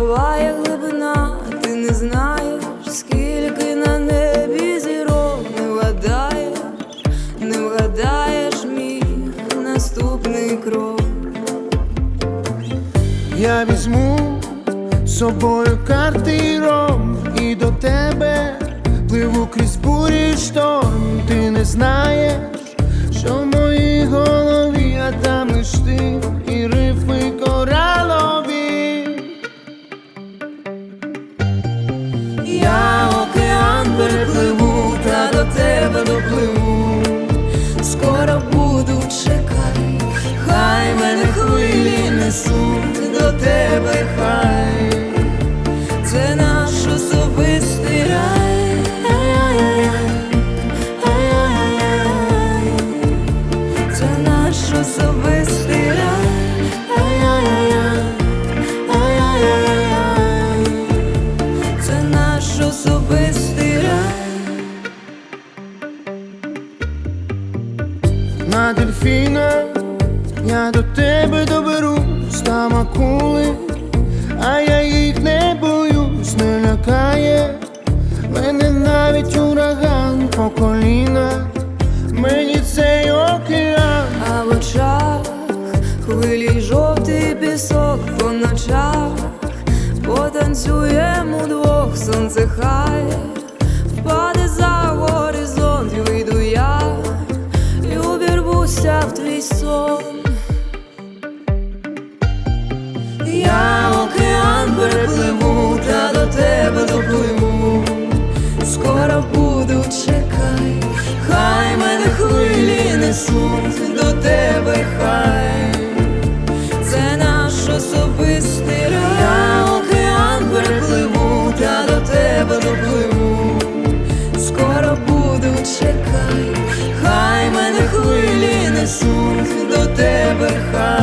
буває глибина, ти не знаєш, скільки на небі зірок. Не вгадаєш мій наступний крок. Я візьму з собою карти і ром, і до тебе пливу крізь бурі й шторм. Ти не знаєш, що в моїй голові, а там лиш ти і рифми коралові. Я океан перепливу, та до тебе допливу. Скоро буду, чекай, хай мене хвилі несуть до тебе, хай. Це наш особистий рай. Це наш особистий рай. Це наш особистий рай. На дельфіна я до тебе доберусь, там акули, а я їх не боюсь, не лякає мене навіть ураган по коліна, мені цей океан. А в очах хвилі й жовтий пісок, по ночах потанцюємо удвох. Сонце хай впаде за горизонт, і вийду я і увірвуся в твій сон. Я океан перепливу, та до тебе допливу. Скоро буду, чекай, хай мене хвилі несуть до тебе, хай. Це наш особистий рай. Я океан перепливу, та до тебе допливу. Скоро буду, чекай, хай мене хвилі несуть до тебе, хай.